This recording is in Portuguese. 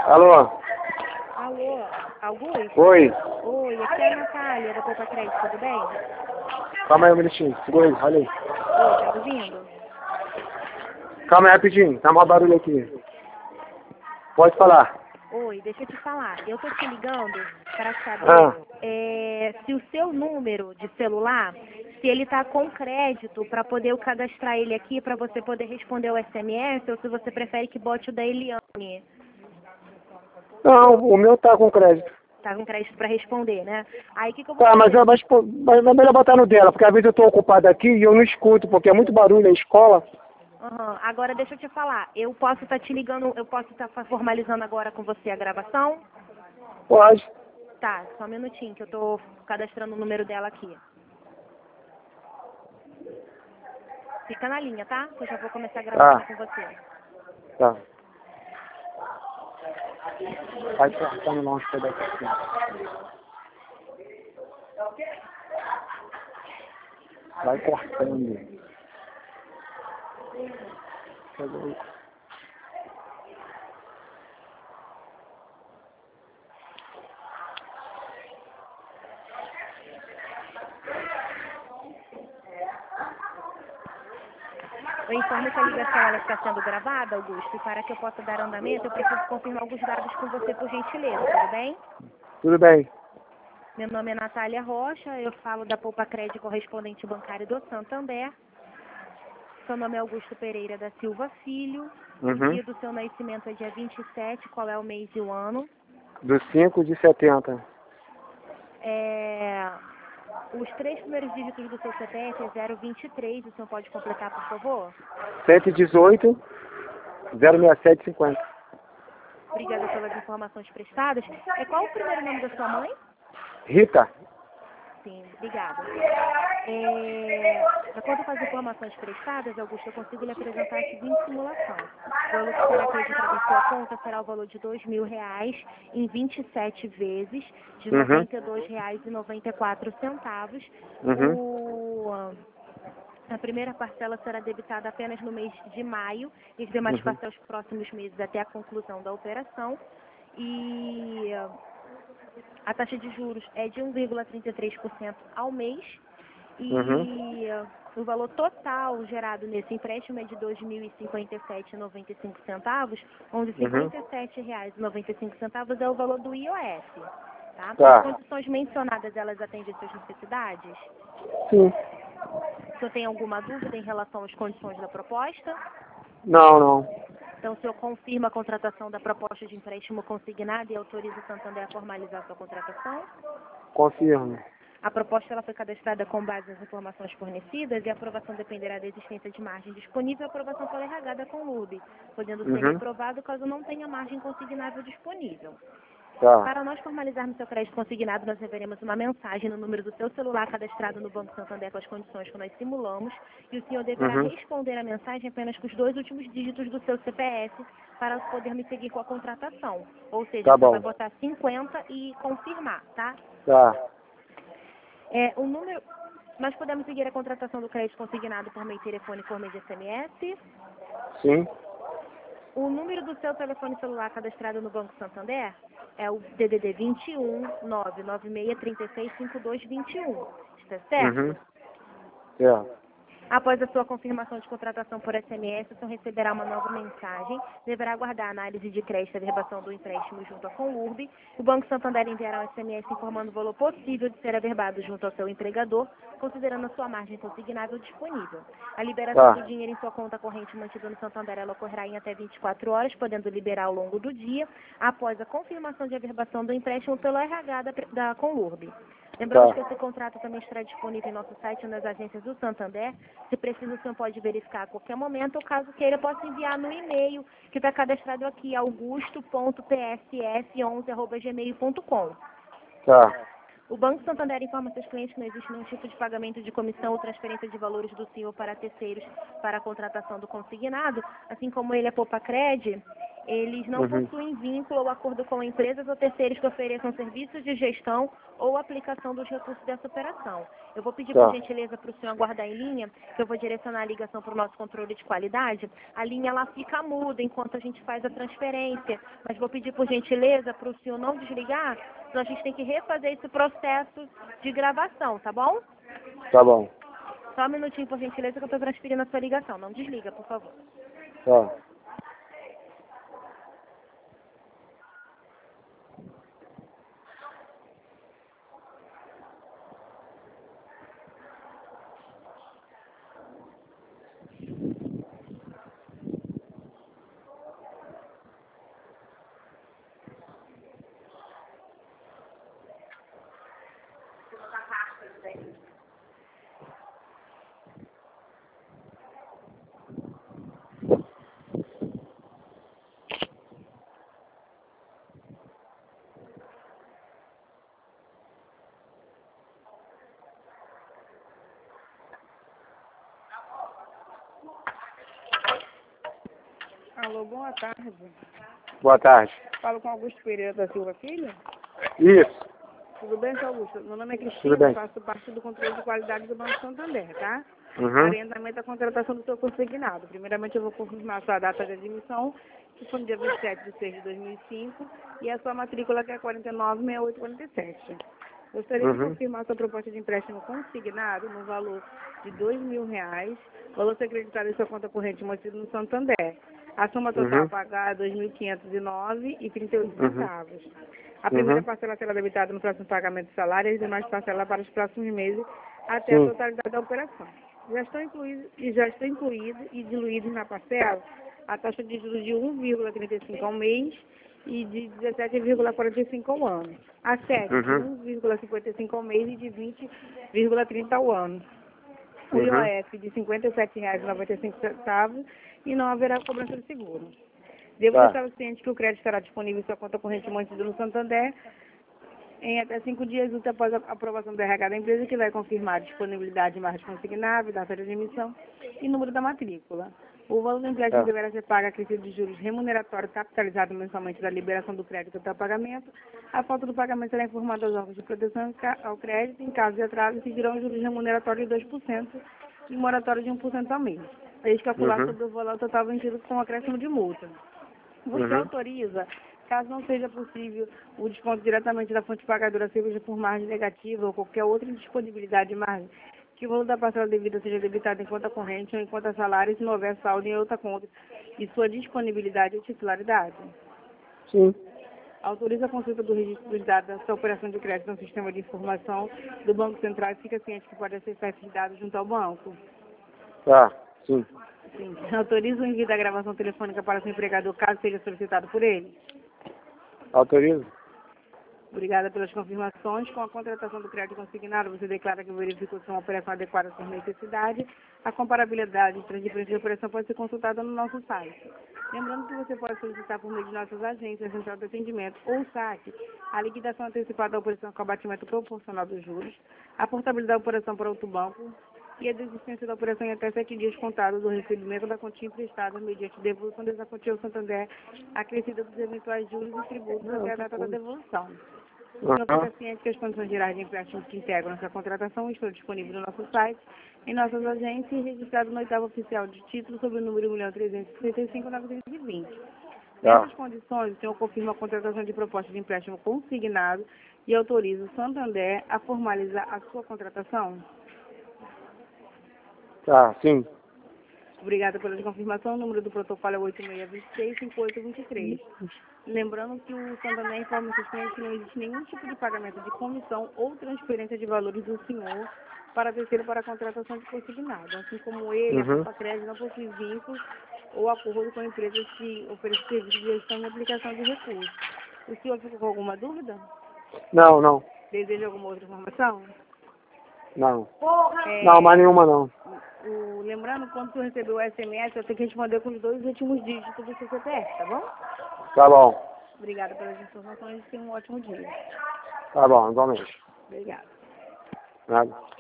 Alô? Alô, Augusto? Oi. Oi, aqui é a Natália da Poupa Crédito, tudo bem? Calma aí um minutinho. Segura aí, olha aí. Oi, tá me ouvindo? Calma aí rapidinho, tá mó barulho aqui. Pode falar. Oi, deixa eu te falar. Eu tô te ligando para saber Ah, se o seu número de celular, se ele tá com crédito para poder eu cadastrar ele aqui para você poder responder o SMS ou se você prefere que bote o da Eliane. não, o meu tá com crédito. Tá com crédito para responder, né? Aí o que eu vou Tá, mas fazer? é melhor botar no dela, porque às vezes eu tô ocupado aqui e eu não escuto, porque é muito barulho na escola. Aham. Agora deixa eu te falar. Eu posso estar te ligando, eu posso estar formalizando agora com você a gravação? Pode. Tá, só um minutinho que eu tô cadastrando o número dela aqui. Fica na linha, tá? Que eu já vou começar a gravação com você. Tá. Vai cortando lá uns pedacinhos. Vai cortando. Cadê? Eu informo que a ligação ela está sendo gravada, Augusto, e para que eu possa dar andamento, eu preciso confirmar alguns dados com você, por gentileza, tudo bem? Tudo bem. Meu nome é Natália Rocha, eu falo da Poupa Crédito Correspondente Bancário do Santander. Seu nome é Augusto Pereira da Silva Filho. O dia do seu nascimento é dia 27, qual é o mês e o ano? Do 5 de 70. Os 3 primeiros dígitos do seu CPF é 023, o senhor pode completar, por favor? 118 06750. Obrigada pelas informações prestadas. Qual o primeiro nome da sua mãe? Rita? Sim, obrigada. De acordo com as informações prestadas, Augusto, eu consigo lhe apresentar a seguinte simulação. O valor que será acreditado em sua conta será o valor de R$ 2.000 em 27 vezes, de R$ 92,94. A primeira parcela será debitada apenas no mês de maio e as demais parcelas nos próximos meses até a conclusão da operação. E a taxa de juros é de 1,33% ao mês. E o valor total gerado nesse empréstimo é de R$ 2.057,95, onde R$ 57,95 é o valor do IOF. Tá? As condições mencionadas, elas atendem às suas necessidades? Sim. O senhor tem alguma dúvida em relação às condições da proposta? Não. Então, o senhor confirma a contratação da proposta de empréstimo consignado e autoriza o Santander a formalizar sua contratação? Confirmo. A proposta ela foi cadastrada com base nas informações fornecidas e a aprovação dependerá da existência de margem disponível e a aprovação pela RH da Conlub, podendo ser reprovado caso não tenha margem consignável disponível. Para nós formalizarmos seu crédito consignado, nós enviaremos uma mensagem no número do seu celular cadastrado no Banco Santander com as condições que nós simulamos e o senhor deverá responder a mensagem apenas com os 2 últimos dígitos do seu CPF para podermos seguir com a contratação. Ou seja, você vai botar 50 e confirmar, tá? O número... Nós podemos seguir a contratação do crédito consignado por meio telefônico por meio de SMS. Sim. O número do seu telefone celular cadastrado no Banco Santander é o DDD 21 996 36 5221. Está certo? Após a sua confirmação de contratação por SMS, o senhor receberá uma nova mensagem. Deverá aguardar a análise de crédito e averbação do empréstimo junto à Conlurb. O Banco Santander enviará um SMS informando o valor possível de ser averbado junto ao seu empregador, considerando a sua margem consignável disponível. A liberação do dinheiro em sua conta corrente mantida no Santander ela ocorrerá em até 24 horas, podendo liberar ao longo do dia, após a confirmação de averbação do empréstimo pelo RH da Conlurb. Lembramos que esse contrato também estará disponível em nosso site ou nas agências do Santander. Se precisa, o senhor pode verificar a qualquer momento, ou caso queira, possa enviar no e-mail que está cadastrado aqui, augusto.pss11@gmail.com. O Banco Santander informa seus clientes que não existe nenhum tipo de pagamento de comissão ou transferência de valores do senhor para terceiros para a contratação do consignado, assim como ele é Poupa Crédito. Eles não possuem vínculo ou acordo com empresas ou terceiros que ofereçam serviços de gestão ou aplicação dos recursos dessa operação. Eu vou pedir, por gentileza, para o senhor aguardar em linha, que eu vou direcionar a ligação para o nosso controle de qualidade. A linha ela fica muda enquanto a gente faz a transferência, mas vou pedir, por gentileza, para o senhor não desligar, senão a gente tem que refazer esse processo de gravação, tá bom? Tá bom. Só um minutinho, por gentileza, que eu estou transferindo a sua ligação. Não desliga, por favor. Tá. Alô, boa tarde. Boa tarde. Falo com Augusto Pereira da Silva Filho. Isso. Tudo bem, seu Augusto? Meu nome é Tudo Cristina, bem. faço parte do controle de qualidade do Banco Santander, tá? Uhum. Orientamento à contratação do seu consignado. Primeiramente, eu vou confirmar a sua data de admissão, que foi no dia 27 de 6 de 2005, e a sua matrícula, que é 496847. Gostaria de confirmar sua proposta de empréstimo consignado no valor de R$ 2.000, valor ser acreditado em sua conta corrente mantido no Santander. A soma total a pagar é R$ 2.509,38. A primeira parcela será debitada no próximo pagamento de salário e as demais parcelas para os próximos meses até a totalidade da operação. Já estão incluídos e diluídos na parcela a taxa de juros de 1,35 ao mês e de 17,45 ao ano. A sede de 1,55 ao mês e de 20,30 ao ano. O IOF de R$ 57,95 e não haverá cobrança de seguro. Devo estar ciente que o crédito estará disponível em sua conta corrente mantida no Santander em até 5 dias úteis após a aprovação do RH da empresa, que vai confirmar a disponibilidade de marca consignável, data de emissão e número da matrícula. O valor do empréstimo deverá ser pago a crescimento de juros remuneratório capitalizado mensalmente da liberação do crédito até o pagamento. A falta do pagamento será informada aos órgãos de proteção ao crédito. Em caso de atraso, seguirão juros remuneratórios de 2% e moratório de 1% ao mês. Eles calcular sobre o valor total vencido com acréscimo de multa. Você autoriza, caso não seja possível, o desconto diretamente da fonte pagadora, seja por margem negativa ou qualquer outra indisponibilidade de margem, que o valor da parcela devida seja debitado em conta corrente ou em conta salário, se não houver saldo em outra conta, e sua disponibilidade ou titularidade. Sim. Autoriza a consulta do registro dos dados da sua operação de crédito no sistema de informação do Banco Central e fica ciente que pode acessar esses dados junto ao banco. Tá. Sim. Sim. Autoriza o envio da gravação telefônica para seu empregador, caso seja solicitado por ele. Autorizo. Obrigada pelas confirmações. Com a contratação do crédito consignado, você declara que verificou se é uma operação adequada à sua necessidade. A comparabilidade entre as diferentes operações pode ser consultada no nosso site. Lembrando que você pode solicitar por meio de nossas agências, central de atendimento ou saque, a liquidação antecipada da operação com abatimento proporcional dos juros, a portabilidade da operação para outro banco e a desistência da operação em até 7 dias contados do recebimento da quantia emprestada mediante devolução dessa quantia ao Santander, acrescida dos eventuais juros e tributos até a data da devolução. O senhor fica ciente que as condições gerais de empréstimo que integram essa contratação estão disponíveis no nosso site, em nossas agências e registrado no 8º oficial de título sob o número 1.365.920. Nessas condições, o senhor confirma a contratação de proposta de empréstimo consignado e autoriza o Santander a formalizar a sua contratação? Tá, sim. Obrigada pela confirmação. O número do protocolo é 8626-5823. Lembrando que o Santander informa os seus clientes que não existe nenhum tipo de pagamento de comissão ou transferência de valores do senhor para terceiro para a contratação de consignado. Assim como ele, a Copa Crédito não possui vínculos ou acordo com empresas que oferecem serviços de gestão e aplicação de recursos. O senhor ficou com alguma dúvida? Não, não. Deseja alguma outra informação? Não. Não, mais nenhuma não. Lembrando, quando o senhor recebeu o SMS, eu tenho que responder com os 2 últimos dígitos do seu CPF, tá bom? Tá bom. Obrigada pelas informações e tenha um ótimo dia. Tá bom, igualmente. Obrigada. Nada.